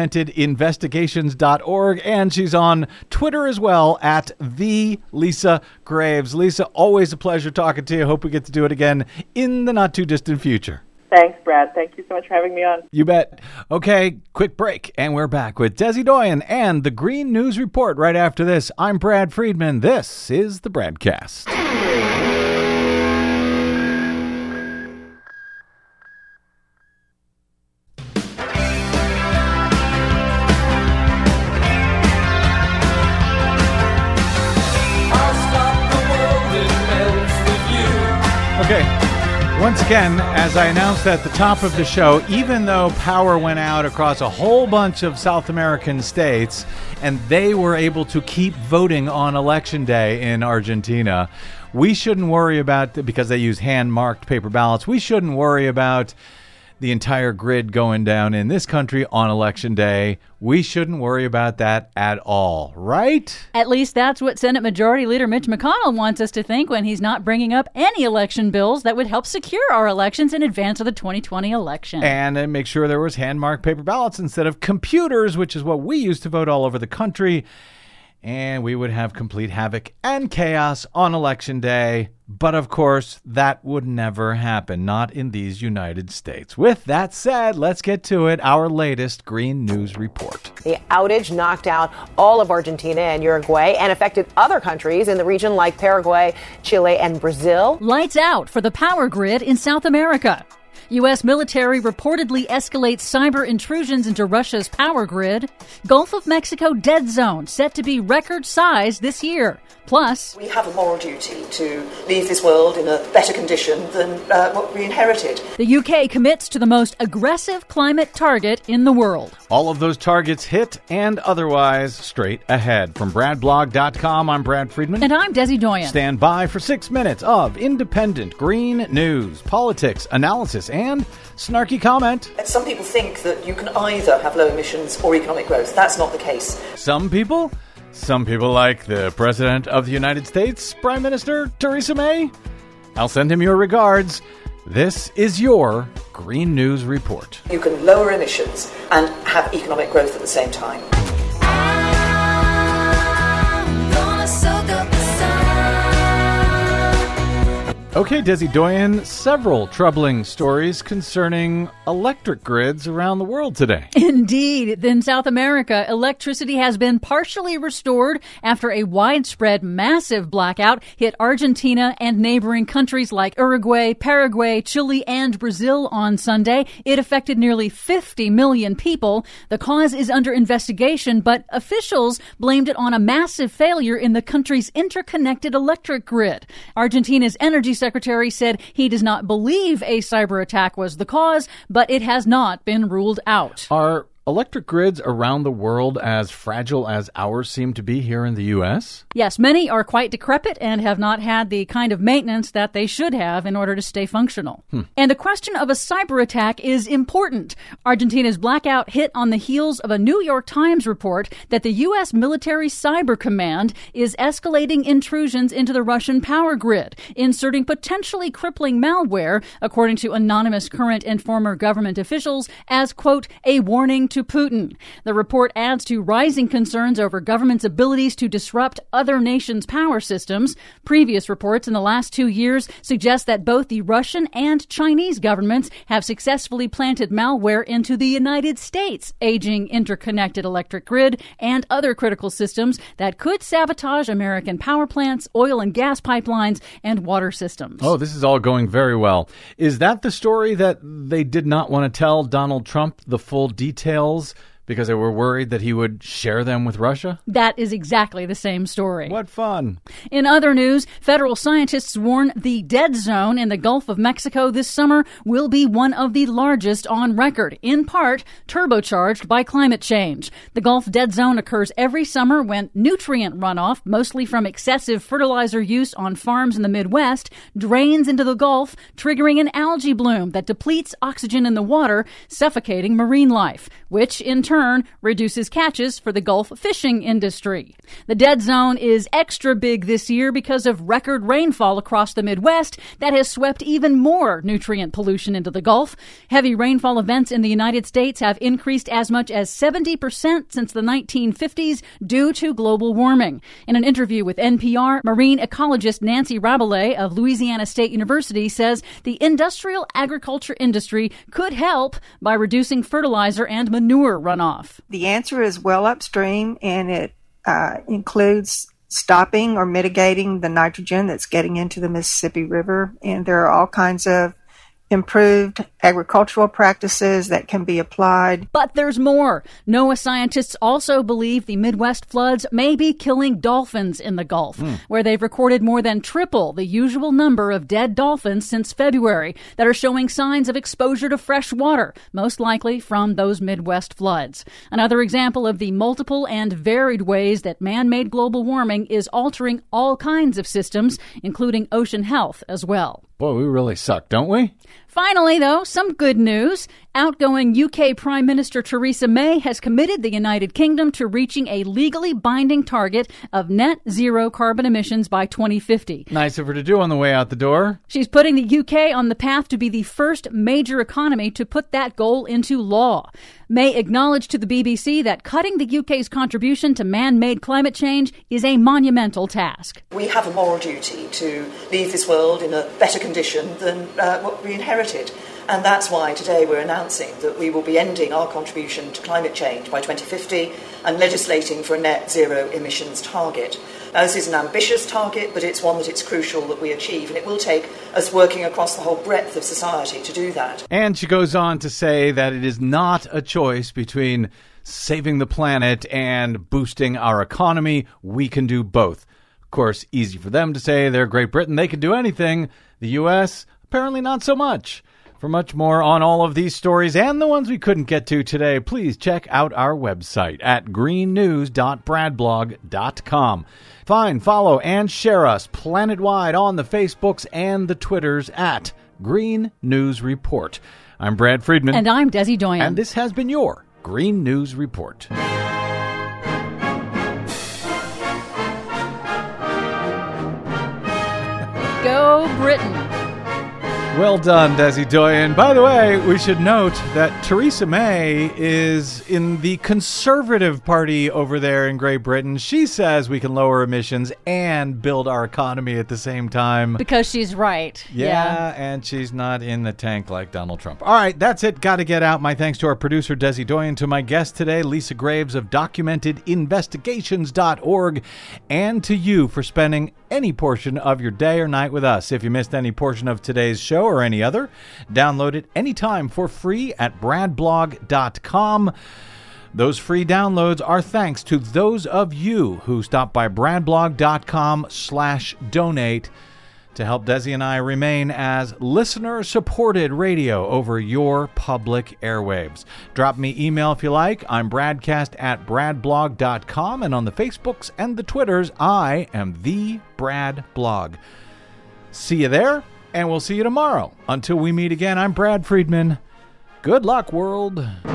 documentedinvestigations.org. And she's on Twitter as well at the Lisa Graves. Lisa, always a pleasure talking to you. Hope we get to do it again in the not-too-distant future. Thanks, Brad. Thank you so much for having me on. You bet. Okay, quick break, and we're back with Desi Doyen and the Green News Report right after this. I'm Brad Friedman. This is the Bradcast. again, as I announced at the top of the show, even though power went out across a whole bunch of South American states and they were able to keep voting on Election Day in Argentina, we shouldn't worry about, because they use hand-marked paper ballots, we shouldn't worry about the entire grid going down in this country on Election Day. We shouldn't worry about that at all, right? At least that's what Senate Majority Leader Mitch McConnell wants us to think when he's not bringing up any election bills that would help secure our elections in advance of the 2020 election. And make sure there was hand-marked paper ballots instead of computers, which is what we used to vote all over the country. And we would have complete havoc and chaos on Election Day. But of course, that would never happen, not in these United States. With that said, let's get to it, our latest Green News Report. The outage knocked out all of Argentina and Uruguay and affected other countries in the region like Paraguay, Chile, and Brazil. Lights out for the power grid in South America. U.S. military reportedly escalates cyber intrusions into Russia's power grid. Gulf of Mexico dead zone set to be record size this year. Plus, we have a moral duty to leave this world in a better condition than what we inherited. The UK commits to the most aggressive climate target in the world. All of those targets hit and otherwise straight ahead. From BradBlog.com, I'm Brad Friedman. And I'm Desi Doyen. Stand by for 6 minutes of independent green news, politics, analysis, and snarky comment. Some people think that you can either have low emissions or economic growth. That's not the case. Some people like the President of the United States, Prime Minister Theresa May. I'll send him your regards. This is your Green News Report. You can lower emissions and have economic growth at the same time. Okay, Desi Doyen, several troubling stories concerning electric grids around the world today. Indeed. In South America, electricity has been partially restored after a widespread, massive blackout hit Argentina and neighboring countries like Uruguay, Paraguay, Chile, and Brazil on Sunday. It affected nearly 50 million people. The cause is under investigation, but officials blamed it on a massive failure in the country's interconnected electric grid. Argentina's energy secretary said he does not believe a cyber attack was the cause, but it has not been ruled out. Are electric grids around the world as fragile as ours seem to be here in the U.S.? Yes, many are quite decrepit and have not had the kind of maintenance that they should have in order to stay functional. And the question of a cyber attack is important. Argentina's blackout hit on the heels of a New York Times report that the U.S. Military Cyber Command is escalating intrusions into the Russian power grid, inserting potentially crippling malware, according to anonymous current and former government officials, as, quote, a warning to Putin. The report adds to rising concerns over governments' abilities to disrupt other nations' power systems. Previous reports in the last 2 years suggest that both the Russian and Chinese governments have successfully planted malware into the United States' aging interconnected electric grid and other critical systems that could sabotage American power plants, oil and gas pipelines, and water systems. Oh, this is all going very well. Is that the story that they did not want to tell Donald Trump the full details because they were worried that he would share them with Russia? That is exactly the same story. What fun. In other news, federal scientists warn the dead zone in the Gulf of Mexico this summer will be one of the largest on record, in part turbocharged by climate change. The Gulf dead zone occurs every summer when nutrient runoff, mostly from excessive fertilizer use on farms in the Midwest, drains into the Gulf, triggering an algae bloom that depletes oxygen in the water, suffocating marine life, which in turn reduces catches for the Gulf fishing industry. The dead zone is extra big this year because of record rainfall across the Midwest that has swept even more nutrient pollution into the Gulf. Heavy rainfall events in the United States have increased as much as 70% since the 1950s due to global warming. In an interview with NPR, marine ecologist Nancy Rabelais of Louisiana State University says the industrial agriculture industry could help by reducing fertilizer and manure runoff. The answer is well upstream, and it includes stopping or mitigating the nitrogen that's getting into the Mississippi River. And there are all kinds of improved agricultural practices that can be applied. But there's more. NOAA scientists also believe the Midwest floods may be killing dolphins in the Gulf, where they've recorded more than triple the usual number of dead dolphins since February that are showing signs of exposure to fresh water, most likely from those Midwest floods. Another example of the multiple and varied ways that man-made global warming is altering all kinds of systems, including ocean health as well. Boy, we really suck, don't we? Finally, though, some good news. Outgoing UK Prime Minister Theresa May has committed the United Kingdom to reaching a legally binding target of net zero carbon emissions by 2050. Nice of her to do on the way out the door. She's putting the UK on the path to be the first major economy to put that goal into law. May acknowledged to the BBC that cutting the UK's contribution to man-made climate change is a monumental task. We have a moral duty to leave this world in a better condition than what we inherited. And that's why today we're announcing that we will be ending our contribution to climate change by 2050 and legislating for a net zero emissions target. Now, this is an ambitious target, but it's one that it's crucial that we achieve, and it will take us working across the whole breadth of society to do that. And she goes on to say that it is not a choice between saving the planet and boosting our economy. We can do both. Of course, easy for them to say. They're Great Britain. They can do anything. The U.S., apparently not so much. For much more on all of these stories and the ones we couldn't get to today, please check out our website at greennews.bradblog.com. Find, follow, and share us planet-wide on the Facebooks and the Twitters at Green News Report. I'm Brad Friedman. And I'm Desi Doyen. And this has been your Green News Report. Go Britain. Well done, Desi Doyen. By the way, we should note that Theresa May is in the Conservative Party over there in Great Britain. She says we can lower emissions and build our economy at the same time. Because she's right. Yeah, and she's not in the tank like Donald Trump. All right, that's it. Got to get out. My thanks to our producer, Desi Doyen, to my guest today, Lisa Graves of DocumentedInvestigations.org, and to you for spending any portion of your day or night with us. If you missed any portion of today's show or any other, download it anytime for free at bradblog.com. Those free downloads are thanks to those of you who stop by bradblog.com/donate to help Desi and I remain as listener-supported radio over your public airwaves. Drop me email if you like. I'm bradcast@bradblog.com, and on the Facebooks and the Twitters, I am the Brad Blog. See you there, and we'll see you tomorrow. Until we meet again, I'm Brad Friedman. Good luck, world.